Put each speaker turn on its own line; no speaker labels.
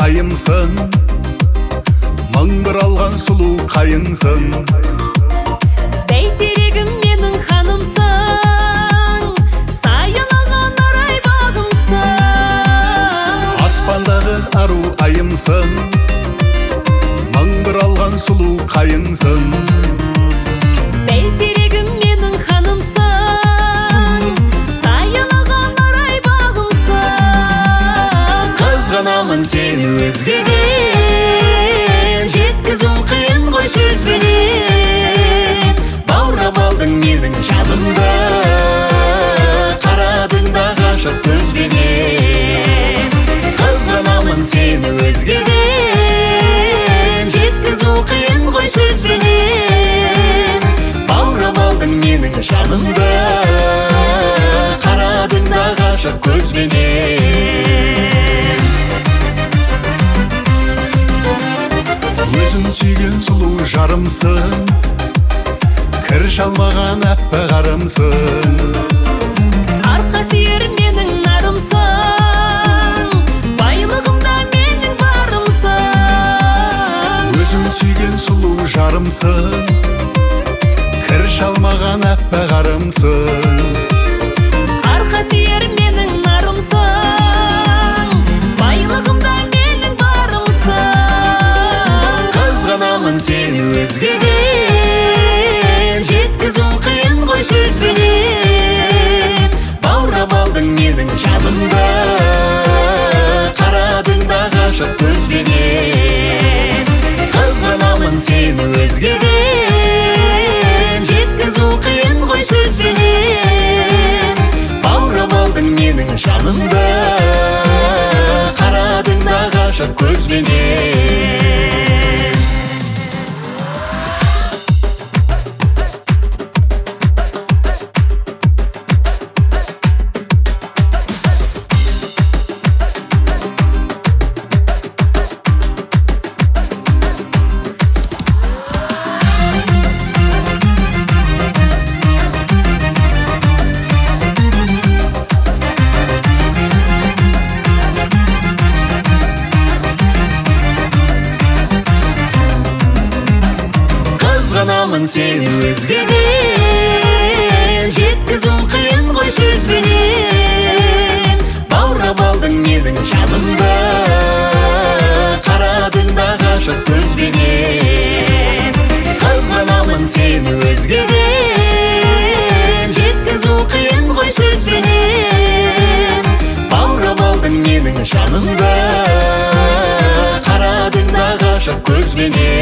айымсың, мың бір алған сұлу қайыңсың.
Бәйтерегім менің ханымсың, сайылаған арай бағымсың.
Аспандағы ару айымсың, мың бір алған сұлу қайыңсың.
Бәйтерегім менің ханымсың, сайылаған арай бағымсың.
Қызғанамын сені өзгеден, жеткізу қиын ғой сөзбенен. Баурап алдың менің жанымды, қарадың да ғашық көзбенен. Қызғанамын сені өзгеден, жеткізу қиын ғой сөзбенен. Баурап алдың менің жанымды, қарадың да ғашық көзбенен.
Өзің сүйген сұлу жарымсың, кір шалмаған аппақ арымсың.
Арқа сүйер менің нарымсың, байлығымда менің барымсың.
Өзің сүйген сұлу жарымсың, кір шалмаған аппақ арымсың.
Арқа сүйер менің нарымсың, байлығымда менің барымсың.
Қызғанамын сені өзгеден, жеткізу қиын ғой сөзбенен. Баурап алдың менің жанымды, қарадың да ғашық көзбенен. Қызғанамын сені өзгеден, жеткізу қиын ғой сөзбенен. Баурап алдың менің жанымды, қарадың да ғашық көзбенен. Қызғанамын сені өзгеден, жеткізу қиын ғой сөзбенен. Баурап алдың менің жанымды, қарадың да ғашық көзбенен. Қызғанамын сені өзгеден, жеткізу қиын ғой сөзбенен. Баурап алдың менің жанымды, қарадың да ғашық көзбенен.